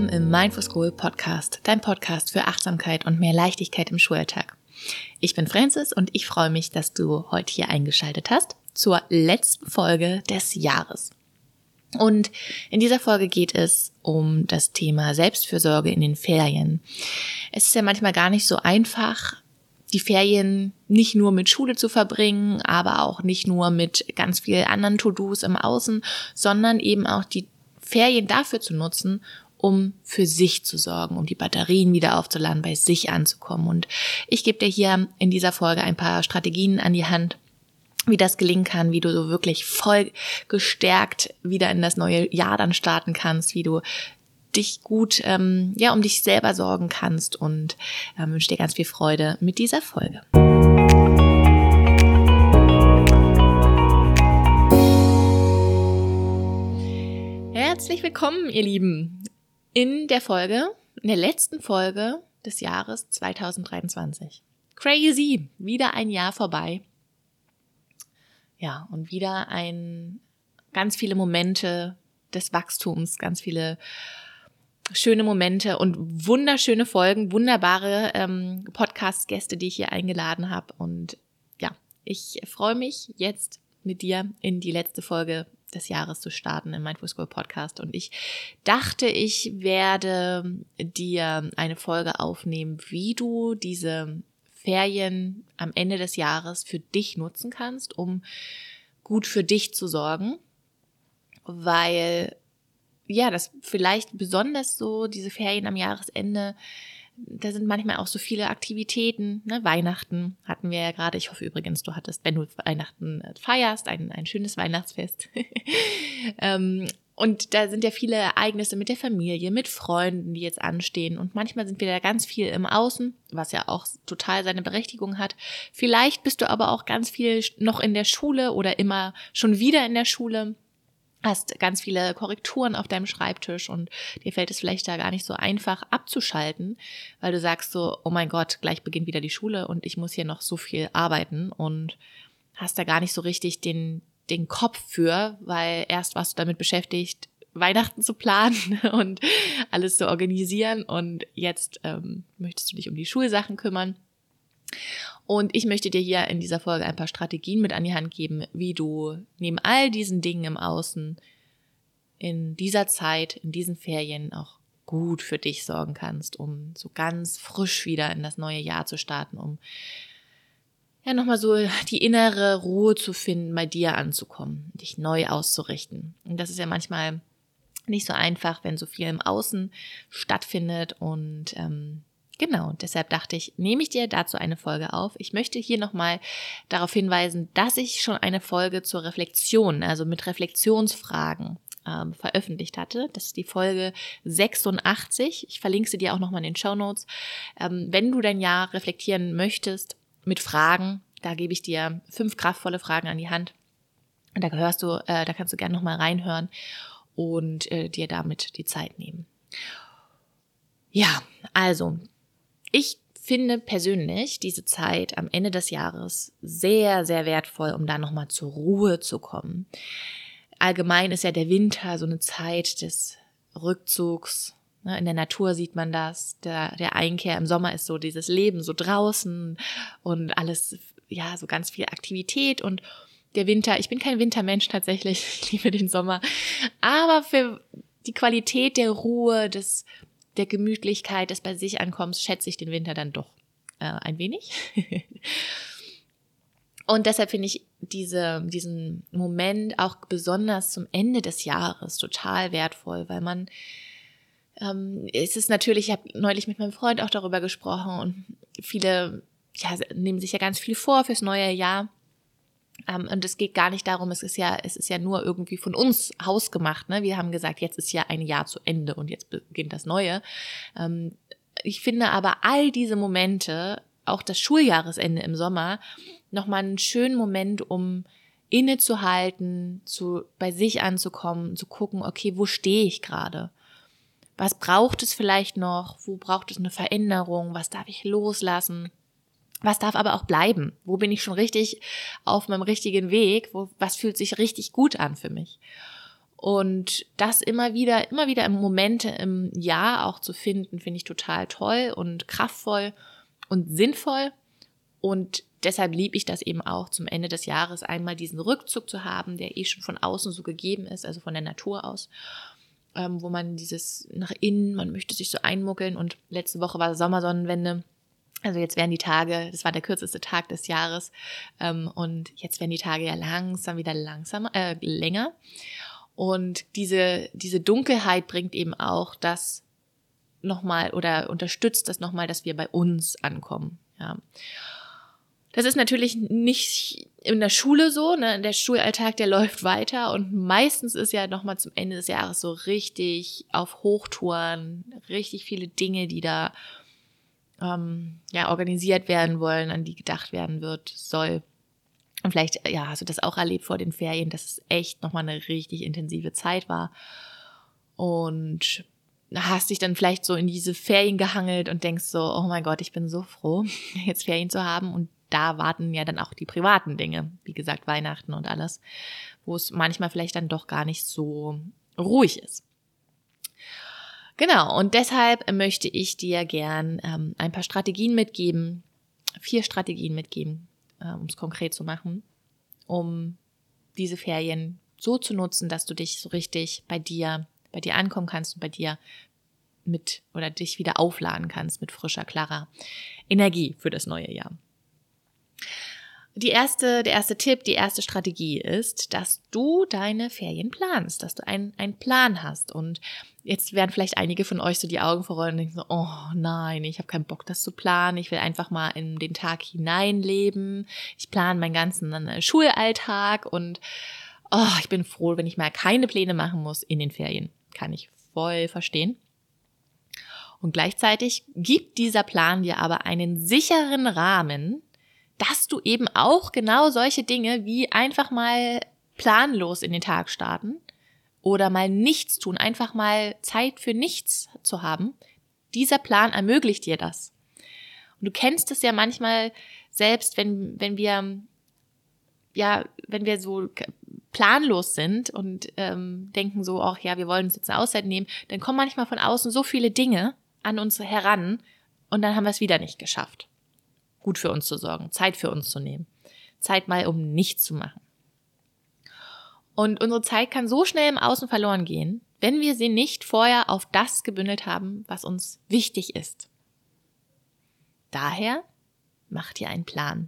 willkommen im Mindful School Podcast, dein Podcast für Achtsamkeit und mehr Leichtigkeit im Schulalltag. Ich bin Francis und ich freue mich, dass du heute hier eingeschaltet hast zur letzten Folge des Jahres. Und in dieser Folge geht es um das Thema Selbstfürsorge in den Ferien. Es ist ja manchmal gar nicht so einfach, die Ferien nicht nur mit Schule zu verbringen, aber auch nicht nur mit ganz vielen anderen To-Dos im Außen, sondern eben auch die Ferien dafür zu nutzen, um für sich zu sorgen, um die Batterien wieder aufzuladen, bei sich anzukommen. Und ich gebe dir hier in dieser Folge ein paar Strategien an die Hand, wie das gelingen kann, wie du so wirklich voll gestärkt wieder in das neue Jahr dann starten kannst, wie du dich gut um dich selber sorgen kannst und wünsche dir ganz viel Freude mit dieser Folge. Herzlich willkommen, ihr Lieben, in der letzten Folge des Jahres 2023. Crazy, wieder ein Jahr vorbei. Ja, und wieder ganz viele Momente des Wachstums, ganz viele schöne Momente und wunderschöne Folgen, wunderbare Podcast-Gäste, die ich hier eingeladen habe. Und ja, ich freue mich jetzt mit dir in die letzte Folge des Jahres zu starten im Mindful School Podcast. Und ich dachte, ich werde dir eine Folge aufnehmen, wie du diese Ferien am Ende des Jahres für dich nutzen kannst, um gut für dich zu sorgen, weil ja, das vielleicht besonders so diese Ferien am Jahresende, da sind manchmal auch so viele Aktivitäten, ne? Weihnachten hatten wir ja gerade. Ich hoffe übrigens, du hattest, wenn du Weihnachten feierst, ein schönes Weihnachtsfest. Und da sind ja viele Ereignisse mit der Familie, mit Freunden, die jetzt anstehen. Und manchmal sind wir da ganz viel im Außen, was ja auch total seine Berechtigung hat. Vielleicht bist du aber auch ganz viel noch in der Schule oder immer schon wieder in der Schule. Hast ganz viele Korrekturen auf deinem Schreibtisch und dir fällt es vielleicht da gar nicht so einfach abzuschalten, weil du sagst so, oh mein Gott, gleich beginnt wieder die Schule und ich muss hier noch so viel arbeiten und hast da gar nicht so richtig den Kopf für, weil erst warst du damit beschäftigt, Weihnachten zu planen und alles zu organisieren und jetzt möchtest du dich um die Schulsachen kümmern. Und ich möchte dir hier in dieser Folge ein paar Strategien mit an die Hand geben, wie du neben all diesen Dingen im Außen in dieser Zeit, in diesen Ferien auch gut für dich sorgen kannst, um so ganz frisch wieder in das neue Jahr zu starten, um ja nochmal so die innere Ruhe zu finden, bei dir anzukommen, dich neu auszurichten. Und das ist ja manchmal nicht so einfach, wenn so viel im Außen stattfindet und genau, deshalb dachte ich, nehme ich dir dazu eine Folge auf. Ich möchte hier nochmal darauf hinweisen, dass ich schon eine Folge zur Reflexion, also mit Reflexionsfragen veröffentlicht hatte. Das ist die Folge 86. Ich verlinke sie dir auch nochmal in den Shownotes. Wenn du dein Jahr reflektieren möchtest mit Fragen, da gebe ich dir 5 kraftvolle Fragen an die Hand. Und da kannst du gerne nochmal reinhören und dir damit die Zeit nehmen. Ja, also ich finde persönlich diese Zeit am Ende des Jahres sehr, sehr wertvoll, um da nochmal zur Ruhe zu kommen. Allgemein ist ja der Winter so eine Zeit des Rückzugs. In der Natur sieht man das, der Einkehr. Im Sommer ist so dieses Leben so draußen und alles, ja, so ganz viel Aktivität. Und der Winter, ich bin kein Wintermensch tatsächlich, ich liebe den Sommer. Aber für die Qualität der Ruhe, der Gemütlichkeit, des bei sich Ankommens, schätze ich den Winter dann doch ein wenig. Und deshalb finde ich diesen Moment auch besonders zum Ende des Jahres total wertvoll, weil es ist natürlich, ich habe neulich mit meinem Freund auch darüber gesprochen und viele nehmen sich ja ganz viel vor fürs neue Jahr. Und es geht gar nicht darum, es ist ja nur irgendwie von uns hausgemacht, ne? Wir haben gesagt, jetzt ist ja ein Jahr zu Ende und jetzt beginnt das Neue. Ich finde aber all diese Momente, auch das Schuljahresende im Sommer, nochmal einen schönen Moment, um innezuhalten, bei sich anzukommen, zu gucken, okay, wo stehe ich gerade? Was braucht es vielleicht noch? Wo braucht es eine Veränderung? Was darf ich loslassen? Was darf aber auch bleiben? Wo bin ich schon richtig auf meinem richtigen Weg? Was fühlt sich richtig gut an für mich? Und das immer wieder im Momente im Jahr auch zu finden, finde ich total toll und kraftvoll und sinnvoll. Und deshalb liebe ich das eben auch, zum Ende des Jahres einmal diesen Rückzug zu haben, der schon von außen so gegeben ist, also von der Natur aus, wo man dieses nach innen, man möchte sich so einmuckeln. Und letzte Woche war Sommersonnenwende. Also jetzt werden die Tage, das war der kürzeste Tag des Jahres, und jetzt werden die Tage ja langsam wieder länger. Und diese Dunkelheit bringt eben auch das nochmal oder unterstützt das nochmal, dass wir bei uns ankommen. Ja. Das ist natürlich nicht in der Schule so, ne? Der Schulalltag, der läuft weiter und meistens ist ja nochmal zum Ende des Jahres so richtig auf Hochtouren, richtig viele Dinge, die da organisiert werden wollen, an die gedacht werden soll. Und vielleicht, hast du das auch erlebt vor den Ferien, dass es echt nochmal eine richtig intensive Zeit war. Und hast dich dann vielleicht so in diese Ferien gehangelt und denkst so, oh mein Gott, ich bin so froh, jetzt Ferien zu haben. Und da warten ja dann auch die privaten Dinge, wie gesagt, Weihnachten und alles, wo es manchmal vielleicht dann doch gar nicht so ruhig ist. Genau, und deshalb möchte ich dir gern ein paar Strategien mitgeben, 4 Strategien mitgeben, um es konkret zu machen, um diese Ferien so zu nutzen, dass du dich so richtig bei dir ankommen kannst und bei dir dich wieder aufladen kannst mit frischer, klarer Energie für das neue Jahr. Der erste Tipp, die erste Strategie ist, dass du deine Ferien planst, dass du einen Plan hast. Und jetzt werden vielleicht einige von euch so die Augen verrollen und denken so, oh nein, ich habe keinen Bock, das zu planen. Ich will einfach mal in den Tag hineinleben. Ich plane meinen ganzen Schulalltag und ich bin froh, wenn ich mal keine Pläne machen muss in den Ferien. Kann ich voll verstehen. Und gleichzeitig gibt dieser Plan dir aber einen sicheren Rahmen, dass du eben auch genau solche Dinge wie einfach mal planlos in den Tag starten oder mal nichts tun, einfach mal Zeit für nichts zu haben. Dieser Plan ermöglicht dir das. Und du kennst es ja manchmal selbst, wenn wir so planlos sind und denken so, wir wollen uns jetzt eine Auszeit nehmen, dann kommen manchmal von außen so viele Dinge an uns heran und dann haben wir es wieder nicht geschafft, gut für uns zu sorgen, Zeit für uns zu nehmen, Zeit mal um nichts zu machen. Und unsere Zeit kann so schnell im Außen verloren gehen, wenn wir sie nicht vorher auf das gebündelt haben, was uns wichtig ist. Daher mach dir einen Plan.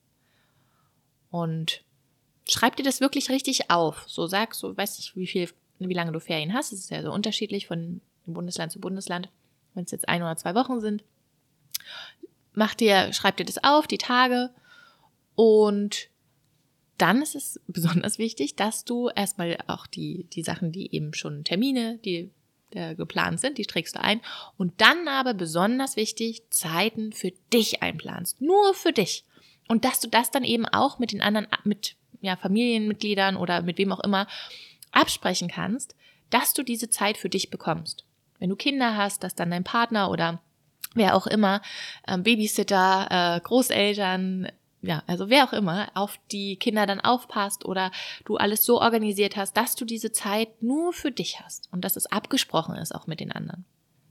Und schreib dir das wirklich richtig auf. So weiß nicht, wie lange du Ferien hast. Es ist ja so unterschiedlich von Bundesland zu Bundesland. Wenn es jetzt 1 oder 2 Wochen sind, schreib dir das auf, die Tage. Und dann ist es besonders wichtig, dass du erstmal auch die Sachen, die eben schon Termine, die geplant sind, die trägst du ein. Und dann aber besonders wichtig, Zeiten für dich einplanst. Nur für dich. Und dass du das dann eben auch mit den anderen, mit Familienmitgliedern oder mit wem auch immer absprechen kannst, dass du diese Zeit für dich bekommst. Wenn du Kinder hast, dass dann dein Partner oder wer auch immer, Babysitter, Großeltern, also wer auch immer, auf die Kinder dann aufpasst oder du alles so organisiert hast, dass du diese Zeit nur für dich hast und dass es abgesprochen ist auch mit den anderen.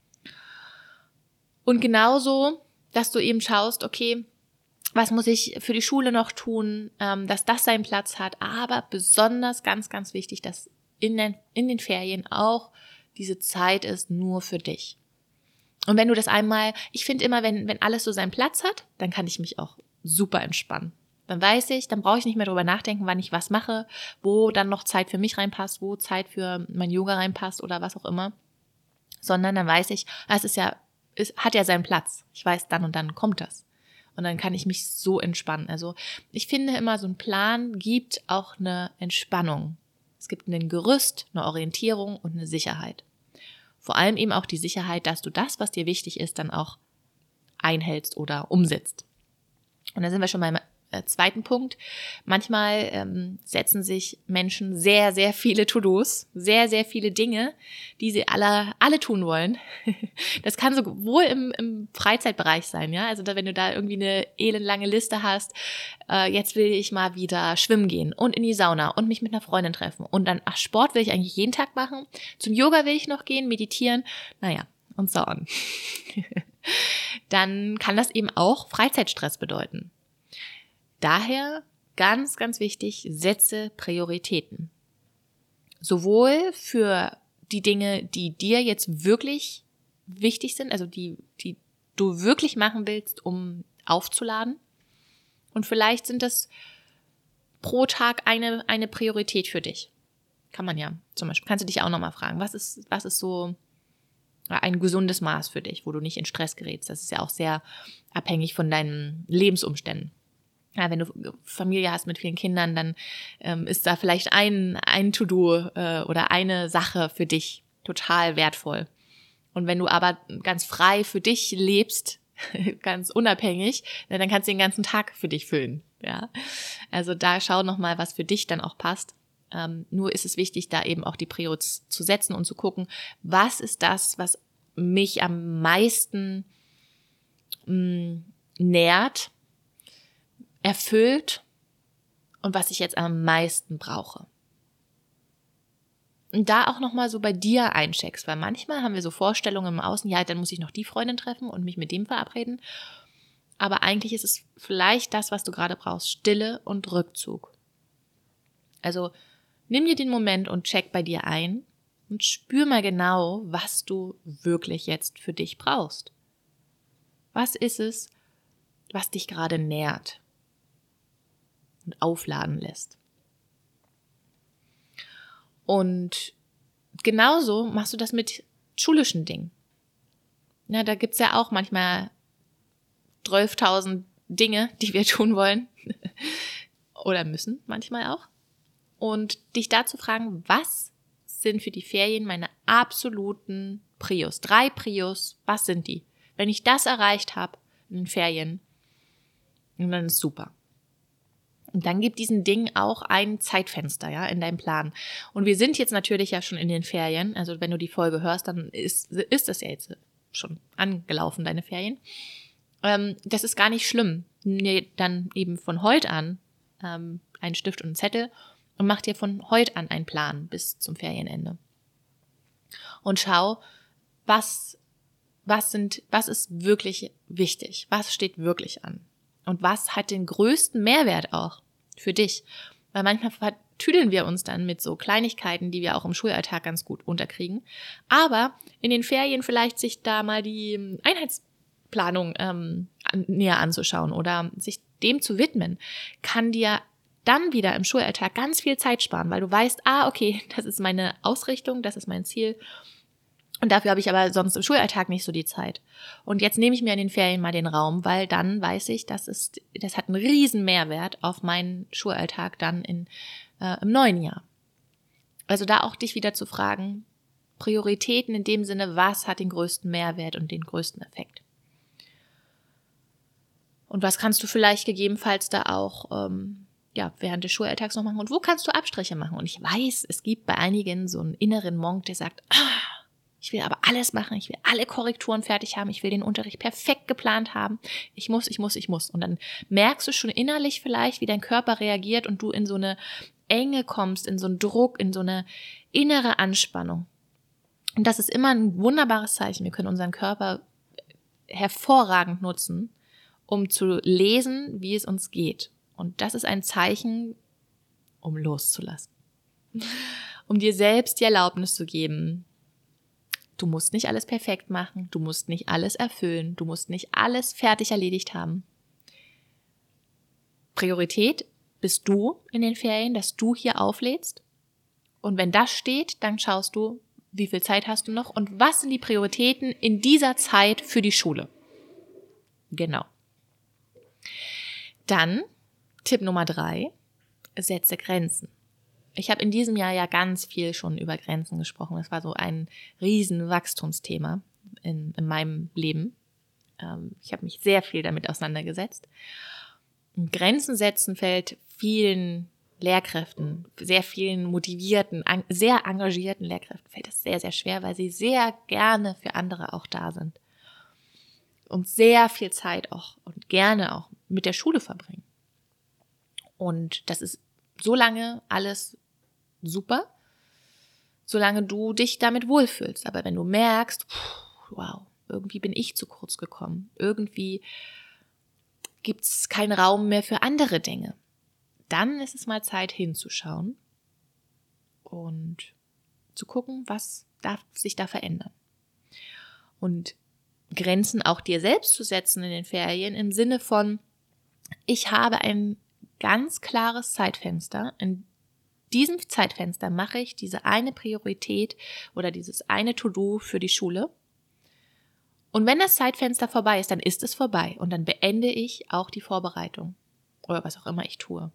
Und genauso, dass du eben schaust, okay, was muss ich für die Schule noch tun, dass das seinen Platz hat, aber besonders ganz, ganz wichtig, dass in den Ferien auch diese Zeit ist nur für dich. Und wenn du das ich finde immer, wenn alles so seinen Platz hat, dann kann ich mich auch super entspannen. Dann weiß ich, dann brauche ich nicht mehr drüber nachdenken, wann ich was mache, wo dann noch Zeit für mich reinpasst, wo Zeit für mein Yoga reinpasst oder was auch immer. Sondern dann weiß ich, es hat ja seinen Platz. Ich weiß, dann und dann kommt das. Und dann kann ich mich so entspannen. Also ich finde immer, so ein Plan gibt auch eine Entspannung. Es gibt ein Gerüst, eine Orientierung und eine Sicherheit. Vor allem eben auch die Sicherheit, dass du das, was dir wichtig ist, dann auch einhältst oder umsetzt. Und da sind wir schon zweiten Punkt. Manchmal setzen sich Menschen sehr, sehr viele To-Dos, sehr, sehr viele Dinge, die sie alle tun wollen. Das kann sowohl im Freizeitbereich sein, ja. Also wenn du da irgendwie eine elendlange Liste hast, jetzt will ich mal wieder schwimmen gehen und in die Sauna und mich mit einer Freundin treffen. Und dann, Sport will ich eigentlich jeden Tag machen. Zum Yoga will ich noch gehen, meditieren, naja, und so on. Dann kann das eben auch Freizeitstress bedeuten. Daher ganz, ganz wichtig, setze Prioritäten. Sowohl für die Dinge, die dir jetzt wirklich wichtig sind, also die du wirklich machen willst, um aufzuladen. Und vielleicht sind das pro Tag eine Priorität für dich. Kann man ja. Zum Beispiel kannst du dich auch nochmal fragen, was ist so ein gesundes Maß für dich, wo du nicht in Stress gerätst. Das ist ja auch sehr abhängig von deinen Lebensumständen. Ja, wenn du Familie hast mit vielen Kindern, dann ist da vielleicht ein To-Do oder eine Sache für dich total wertvoll. Und wenn du aber ganz frei für dich lebst, ganz unabhängig, dann kannst du den ganzen Tag für dich füllen. Ja, also da schau nochmal, was für dich dann auch passt. Nur ist es wichtig, da eben auch die Prio zu setzen und zu gucken, was ist das, was mich am meisten nährt, erfüllt und was ich jetzt am meisten brauche. Und da auch nochmal so bei dir eincheckst, weil manchmal haben wir so Vorstellungen im Außen, ja, dann muss ich noch die Freundin treffen und mich mit dem verabreden. Aber eigentlich ist es vielleicht das, was du gerade brauchst, Stille und Rückzug. Also nimm dir den Moment und check bei dir ein und spür mal genau, was du wirklich jetzt für dich brauchst. Was ist es, was dich gerade nährt und aufladen lässt? Und genauso machst du das mit schulischen Dingen. Ja, da gibt's ja auch manchmal 12.000 Dinge, die wir tun wollen oder müssen manchmal auch. Und dich dazu fragen, was sind für die Ferien meine absoluten Prios? 3 Prios, was sind die? Wenn ich das erreicht habe in den Ferien, dann ist super. Und dann gib diesen Dingen auch ein Zeitfenster, ja, in deinem Plan. Und wir sind jetzt natürlich ja schon in den Ferien. Also wenn du die Folge hörst, dann ist das ja jetzt schon angelaufen, deine Ferien. Das ist gar nicht schlimm. Nimm dir dann eben von heute an einen Stift und einen Zettel und mach dir von heute an einen Plan bis zum Ferienende. Und schau, was ist wirklich wichtig? Was steht wirklich an? Und was hat den größten Mehrwert auch für dich? Weil manchmal vertüdeln wir uns dann mit so Kleinigkeiten, die wir auch im Schulalltag ganz gut unterkriegen. Aber in den Ferien vielleicht sich da mal die Einheitsplanung näher anzuschauen oder sich dem zu widmen, kann dir dann wieder im Schulalltag ganz viel Zeit sparen, weil du weißt, okay, das ist meine Ausrichtung, das ist mein Ziel. Und dafür habe ich aber sonst im Schulalltag nicht so die Zeit. Und jetzt nehme ich mir in den Ferien mal den Raum, weil dann weiß ich, das hat einen riesen Mehrwert auf meinen Schulalltag dann im neuen Jahr. Also da auch dich wieder zu fragen, Prioritäten in dem Sinne, was hat den größten Mehrwert und den größten Effekt? Und was kannst du vielleicht gegebenenfalls da auch während des Schulalltags noch machen? Und wo kannst du Abstriche machen? Und ich weiß, es gibt bei einigen so einen inneren Monk, der sagt, ich will aber alles machen, ich will alle Korrekturen fertig haben, ich will den Unterricht perfekt geplant haben, ich muss. Und dann merkst du schon innerlich vielleicht, wie dein Körper reagiert und du in so eine Enge kommst, in so einen Druck, in so eine innere Anspannung. Und das ist immer ein wunderbares Zeichen. Wir können unseren Körper hervorragend nutzen, um zu lesen, wie es uns geht. Und das ist ein Zeichen, um loszulassen. Um dir selbst die Erlaubnis zu geben, du musst nicht alles perfekt machen, du musst nicht alles erfüllen, du musst nicht alles fertig erledigt haben. Priorität bist du in den Ferien, dass du hier auflädst. Und wenn das steht, dann schaust du, wie viel Zeit hast du noch und was sind die Prioritäten in dieser Zeit für die Schule. Genau. Dann Tipp Nummer 3, setze Grenzen. Ich habe in diesem Jahr ja ganz viel schon über Grenzen gesprochen. Das war so ein riesen Wachstumsthema in meinem Leben. Ich habe mich sehr viel damit auseinandergesetzt. Grenzen setzen fällt vielen Lehrkräften, sehr vielen motivierten, sehr engagierten Lehrkräften fällt es sehr, sehr schwer, weil sie sehr gerne für andere auch da sind und sehr viel Zeit auch und gerne auch mit der Schule verbringen. Und das ist so lange alles super, solange du dich damit wohlfühlst. Aber wenn du merkst, wow, irgendwie bin ich zu kurz gekommen, irgendwie gibt es keinen Raum mehr für andere Dinge, dann ist es mal Zeit hinzuschauen und zu gucken, was darf sich da verändern. Und Grenzen auch dir selbst zu setzen in den Ferien im Sinne von, ich habe ein ganz klares Zeitfenster. In diesem Zeitfenster mache ich diese eine Priorität oder dieses eine To-Do für die Schule. Und wenn das Zeitfenster vorbei ist, dann ist es vorbei und dann beende ich auch die Vorbereitung oder was auch immer ich tue.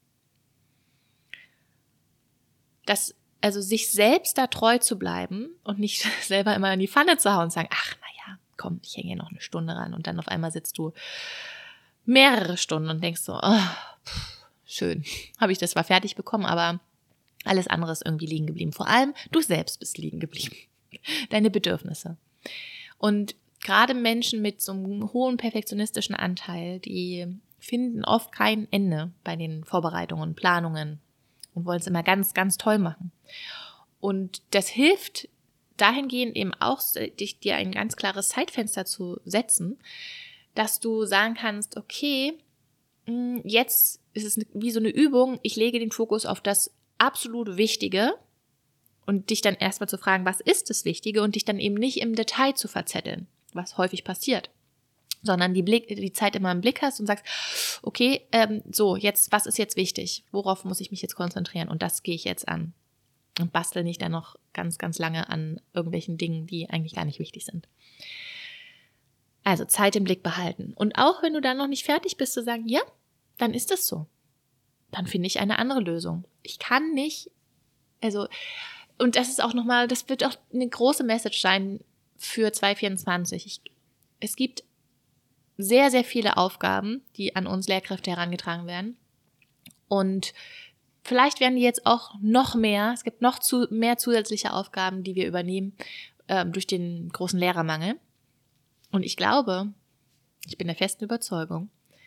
Also sich selbst da treu zu bleiben und nicht selber immer in die Pfanne zu hauen und sagen, ach naja, komm, ich hänge hier noch eine Stunde ran und dann auf einmal sitzt du mehrere Stunden und denkst so, oh, schön, habe ich das zwar fertig bekommen, aber alles andere ist irgendwie liegen geblieben. Vor allem du selbst bist liegen geblieben, deine Bedürfnisse. Und gerade Menschen mit so einem hohen perfektionistischen Anteil, die finden oft kein Ende bei den Vorbereitungen und Planungen und wollen es immer ganz, ganz toll machen. Und das hilft dahingehend eben auch, dir ein ganz klares Zeitfenster zu setzen, dass du sagen kannst, okay, jetzt ist es wie so eine Übung, ich lege den Fokus auf das absolut Wichtige und dich dann erstmal zu fragen, was ist das Wichtige und dich dann eben nicht im Detail zu verzetteln, was häufig passiert, sondern die Zeit immer im Blick hast und sagst, okay, was ist jetzt wichtig? Worauf muss ich mich jetzt konzentrieren? Und das gehe ich jetzt an. Und bastel nicht dann noch ganz, ganz lange an irgendwelchen Dingen, die eigentlich gar nicht wichtig sind. Also Zeit im Blick behalten. Und auch wenn du dann noch nicht fertig bist, zu sagen, ja, dann ist das so. Dann finde ich eine andere Lösung. Ich kann nicht, und das ist auch nochmal, das wird auch eine große Message sein für 2024. Es gibt sehr, sehr viele Aufgaben, die an uns Lehrkräfte herangetragen werden. Und vielleicht werden die jetzt auch noch mehr, es gibt noch mehr zusätzliche Aufgaben, die wir übernehmen durch den großen Lehrermangel. Und ich glaube, ich bin der festen Überzeugung,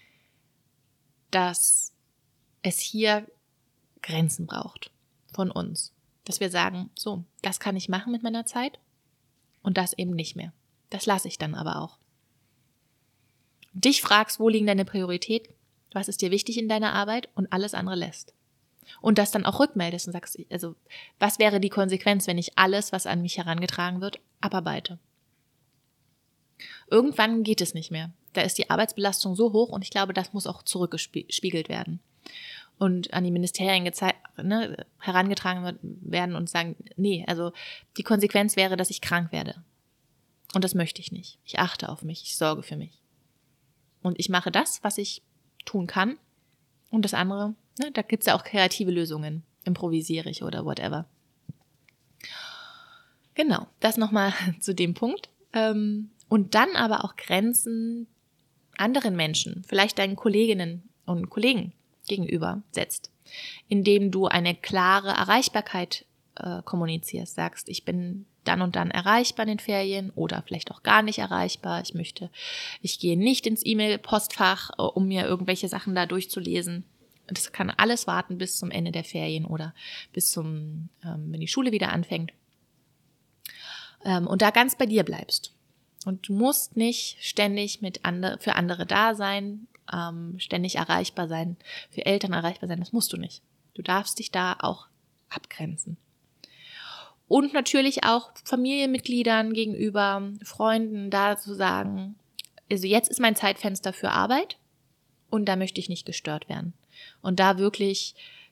dass es hier Grenzen braucht von uns. Dass wir sagen, so, das kann ich machen mit meiner Zeit und das eben nicht mehr. Das lasse ich dann aber auch. Dich fragst, wo liegen deine Prioritäten, was ist dir wichtig in deiner Arbeit und alles andere lässt. Und das dann auch rückmeldest und sagst, also was wäre die Konsequenz, wenn ich alles, was an mich herangetragen wird, abarbeite? Irgendwann geht es nicht mehr. Da ist die Arbeitsbelastung so hoch und ich glaube, das muss auch zurückgespiegelt werden. Und an die Ministerien herangetragen werden und sagen, nee, also die Konsequenz wäre, dass ich krank werde. Und das möchte ich nicht. Ich achte auf mich, ich sorge für mich. Und ich mache das, was ich tun kann. Und das andere, da gibt es ja auch kreative Lösungen. Improvisiere ich oder whatever. Genau, das nochmal zu dem Punkt. Und dann aber auch Grenzen anderen Menschen, vielleicht deinen Kolleginnen und Kollegen gegenüber setzt, indem du eine klare Erreichbarkeit kommunizierst, sagst, ich bin dann und dann erreichbar in den Ferien oder vielleicht auch gar nicht erreichbar. Ich gehe nicht ins E-Mail-Postfach, um mir irgendwelche Sachen da durchzulesen. Das kann alles warten bis zum Ende der Ferien oder bis wenn die Schule wieder anfängt. Und da ganz bei dir bleibst. Und du musst nicht ständig für andere da sein, ständig erreichbar sein, für Eltern erreichbar sein. Das musst du nicht. Du darfst dich da auch abgrenzen. Und natürlich auch Familienmitgliedern gegenüber, Freunden, da zu sagen, also jetzt ist mein Zeitfenster für Arbeit und da möchte ich nicht gestört werden. Und da wirklich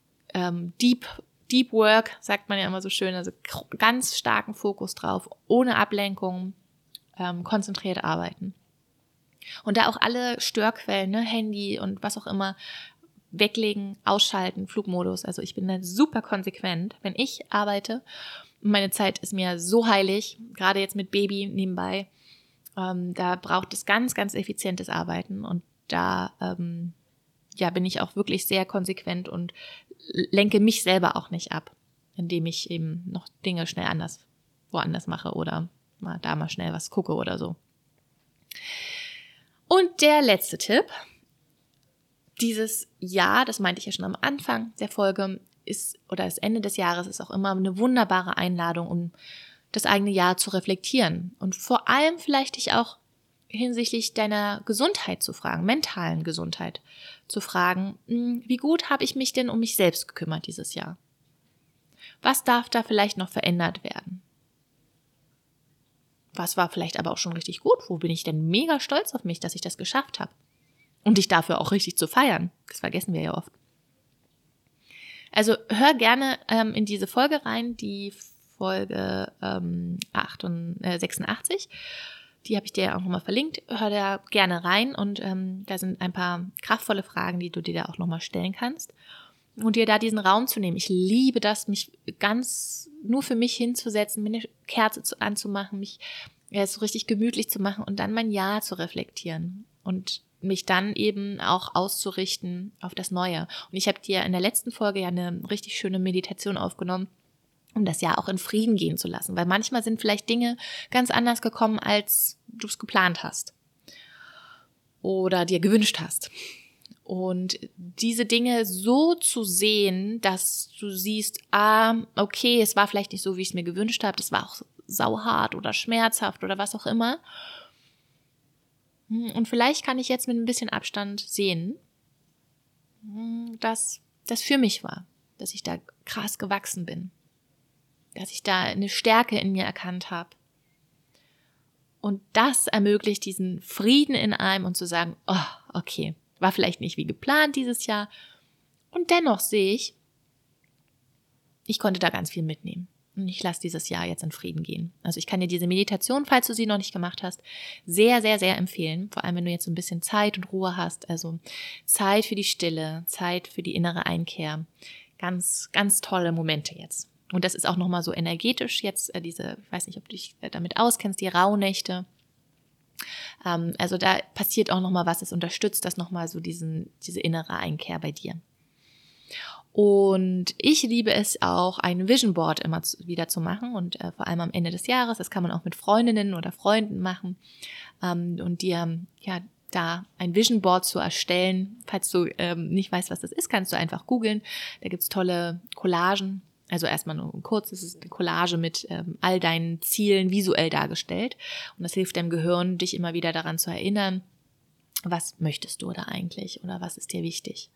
Deep Work, sagt man ja immer so schön, also ganz starken Fokus drauf, ohne Ablenkung, konzentriert arbeiten. Und da auch alle Störquellen, Handy und was auch immer, weglegen, ausschalten, Flugmodus. Also ich bin da super konsequent. Wenn ich arbeite, meine Zeit ist mir so heilig, gerade jetzt mit Baby nebenbei, da braucht es ganz, ganz effizientes Arbeiten und da bin ich auch wirklich sehr konsequent und lenke mich selber auch nicht ab, indem ich eben noch Dinge schnell woanders mache oder mal schnell was gucke oder so. Und der letzte Tipp, dieses Jahr, das meinte ich ja schon am Anfang der Folge, das Ende des Jahres ist auch immer eine wunderbare Einladung, um das eigene Jahr zu reflektieren und vor allem vielleicht dich auch hinsichtlich deiner Gesundheit zu fragen, mentalen Gesundheit zu fragen, wie gut habe ich mich denn um mich selbst gekümmert dieses Jahr? Was darf da vielleicht noch verändert werden? Was war vielleicht aber auch schon richtig gut? Wo bin ich denn mega stolz auf mich, dass ich das geschafft habe? Und dich dafür auch richtig zu feiern. Das vergessen wir ja oft. Also hör gerne in diese Folge rein, die Folge 86. Die habe ich dir auch nochmal verlinkt. Hör da gerne rein und da sind ein paar kraftvolle Fragen, die du dir da auch nochmal stellen kannst. Und dir da diesen Raum zu nehmen. Ich liebe das, mich ganz nur für mich hinzusetzen, mir eine Kerze anzumachen, mich so richtig gemütlich zu machen und dann mein Jahr zu reflektieren und mich dann eben auch auszurichten auf das Neue. Und ich habe dir in der letzten Folge ja eine richtig schöne Meditation aufgenommen, um das Jahr auch in Frieden gehen zu lassen. Weil manchmal sind vielleicht Dinge ganz anders gekommen, als du es geplant hast oder dir gewünscht hast. Und diese Dinge so zu sehen, dass du siehst, okay, es war vielleicht nicht so, wie ich es mir gewünscht habe, das war auch sauhart oder schmerzhaft oder was auch immer. Und vielleicht kann ich jetzt mit ein bisschen Abstand sehen, dass das für mich war, dass ich da krass gewachsen bin, dass ich da eine Stärke in mir erkannt habe. Und das ermöglicht diesen Frieden in einem und zu sagen, okay, war vielleicht nicht wie geplant dieses Jahr. Und dennoch sehe ich konnte da ganz viel mitnehmen. Und ich lasse dieses Jahr jetzt in Frieden gehen. Also ich kann dir diese Meditation, falls du sie noch nicht gemacht hast, sehr, sehr, sehr empfehlen. Vor allem, wenn du jetzt so ein bisschen Zeit und Ruhe hast. Also Zeit für die Stille, Zeit für die innere Einkehr. Ganz, ganz tolle Momente jetzt. Und das ist auch nochmal so energetisch jetzt, ich weiß nicht, ob du dich damit auskennst, die Rauhnächte. Also da passiert auch nochmal was, es unterstützt das nochmal so diese innere Einkehr bei dir. Und ich liebe es auch, ein Vision Board immer wieder zu machen und vor allem am Ende des Jahres. Das kann man auch mit Freundinnen oder Freunden machen und dir da ein Vision Board zu erstellen. Falls du nicht weißt, was das ist, kannst du einfach googeln. Da gibt's tolle Collagen. Also erstmal nur kurz, es ist eine Collage mit all deinen Zielen visuell dargestellt. Und das hilft deinem Gehirn, dich immer wieder daran zu erinnern, was möchtest du da eigentlich oder was ist dir wichtig.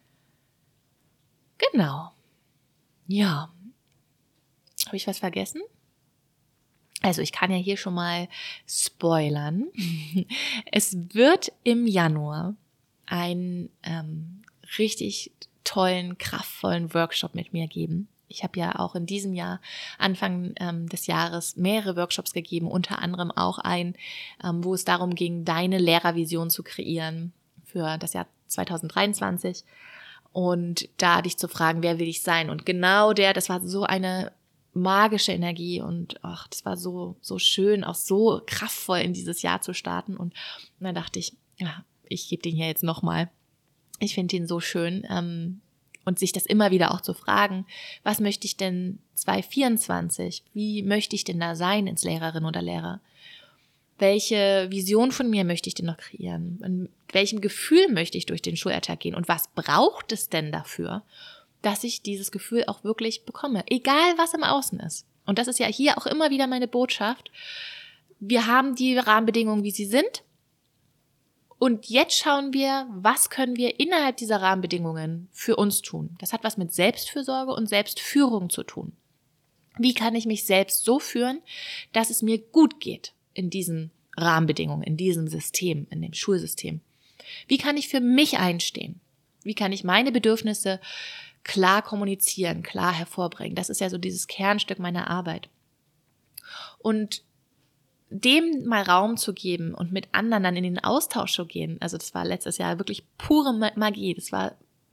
Genau. Ja. Habe ich was vergessen? Also ich kann ja hier schon mal spoilern. Es wird im Januar einen richtig tollen, kraftvollen Workshop mit mir geben. Ich habe ja auch in diesem Jahr, Anfang des Jahres, mehrere Workshops gegeben, unter anderem auch einen, wo es darum ging, deine Lehrervision zu kreieren für das Jahr 2023. Und da dich zu fragen, wer will ich sein? Und genau das war so eine magische Energie und das war so schön, auch so kraftvoll in dieses Jahr zu starten. Und dann dachte ich, ich gebe den hier jetzt nochmal. Ich finde ihn so schön. Und sich das immer wieder auch zu fragen, was möchte ich denn 2024? Wie möchte ich denn da sein als Lehrerin oder Lehrer? Welche Vision von mir möchte ich denn noch kreieren? In welchem Gefühl möchte ich durch den Schulalltag gehen? Und was braucht es denn dafür, dass ich dieses Gefühl auch wirklich bekomme? Egal, was im Außen ist. Und das ist ja hier auch immer wieder meine Botschaft. Wir haben die Rahmenbedingungen, wie sie sind. Und jetzt schauen wir, was können wir innerhalb dieser Rahmenbedingungen für uns tun? Das hat was mit Selbstfürsorge und Selbstführung zu tun. Wie kann ich mich selbst so führen, dass es mir gut geht in diesen Rahmenbedingungen, in diesem System, in dem Schulsystem? Wie kann ich für mich einstehen? Wie kann ich meine Bedürfnisse klar kommunizieren, klar hervorbringen? Das ist ja so dieses Kernstück meiner Arbeit. Und dem mal Raum zu geben und mit anderen dann in den Austausch zu gehen, also das war letztes Jahr wirklich pure Magie, das war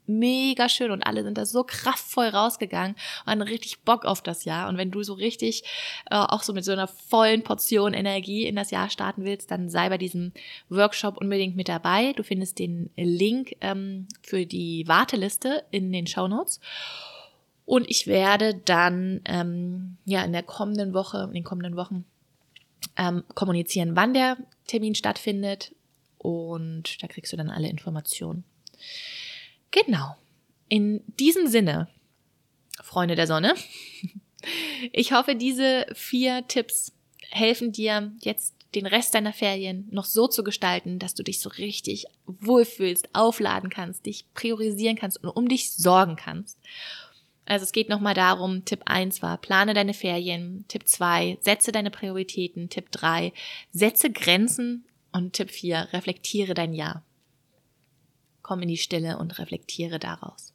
mega schön und alle sind da so kraftvoll rausgegangen und hatten richtig Bock auf das Jahr. Und wenn du so richtig auch so mit so einer vollen Portion Energie in das Jahr starten willst, dann sei bei diesem Workshop unbedingt mit dabei. Du findest den Link für die Warteliste in den Shownotes. Und ich werde dann in den kommenden Wochen kommunizieren, wann der Termin stattfindet. Und da kriegst du dann alle Informationen. Genau. In diesem Sinne, Freunde der Sonne, ich hoffe, diese 4 Tipps helfen dir, jetzt den Rest deiner Ferien noch so zu gestalten, dass du dich so richtig wohlfühlst, aufladen kannst, dich priorisieren kannst und um dich sorgen kannst. Also es geht nochmal darum, Tipp 1 war, plane deine Ferien, Tipp 2, setze deine Prioritäten, Tipp 3, setze Grenzen und Tipp 4, reflektiere dein Jahr. Komm in die Stille und reflektiere daraus.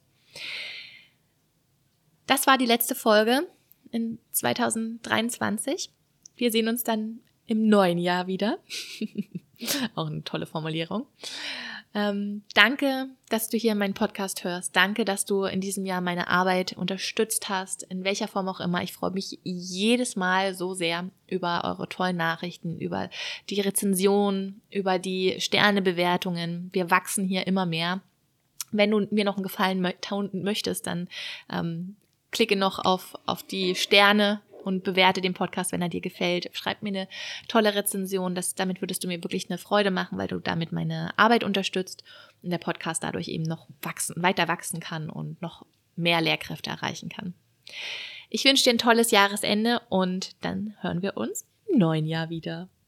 Das war die letzte Folge in 2023. Wir sehen uns dann im neuen Jahr wieder. Auch eine tolle Formulierung. Danke, dass du hier meinen Podcast hörst. Danke, dass du in diesem Jahr meine Arbeit unterstützt hast, in welcher Form auch immer. Ich freue mich jedes Mal so sehr über eure tollen Nachrichten, über die Rezensionen, über die Sternebewertungen. Wir wachsen hier immer mehr. Wenn du mir noch einen Gefallen tun möchtest, dann klicke noch auf die Sterne und bewerte den Podcast, wenn er dir gefällt. Schreib mir eine tolle Rezension. Damit würdest du mir wirklich eine Freude machen, weil du damit meine Arbeit unterstützt und der Podcast dadurch eben noch weiter wachsen kann und noch mehr Lehrkräfte erreichen kann. Ich wünsche dir ein tolles Jahresende und dann hören wir uns im neuen Jahr wieder.